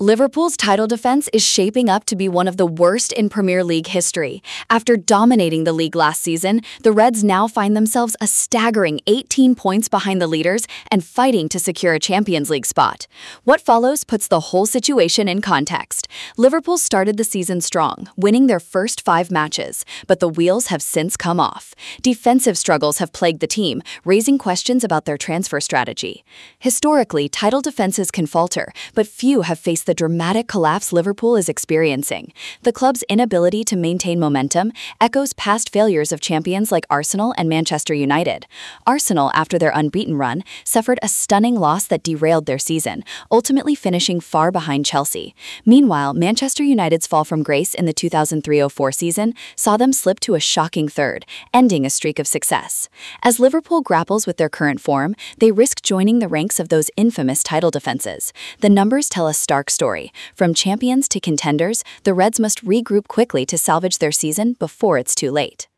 Liverpool's title defense is shaping up to be one of the worst in Premier League history. After dominating the league last season, the Reds now find themselves a staggering 18 points behind the leaders and fighting to secure a Champions League spot. What follows puts the whole situation in context. Liverpool started the season strong, winning their first 5 matches, but the wheels have since come off. Defensive struggles have plagued the team, raising questions about their transfer strategy. Historically, title defenses can falter, but few have faced the dramatic collapse Liverpool is experiencing. The club's inability to maintain momentum echoes past failures of champions like Arsenal and Manchester United. Arsenal, after their unbeaten run, suffered a stunning loss that derailed their season, ultimately finishing far behind Chelsea. Meanwhile, Manchester United's fall from grace in the 2003-04 season saw them slip to a shocking third, ending a streak of success. As Liverpool grapples with their current form, they risk joining the ranks of those infamous title defenses. The numbers tell a stark story. From champions to contenders, the Reds must regroup quickly to salvage their season before it's too late.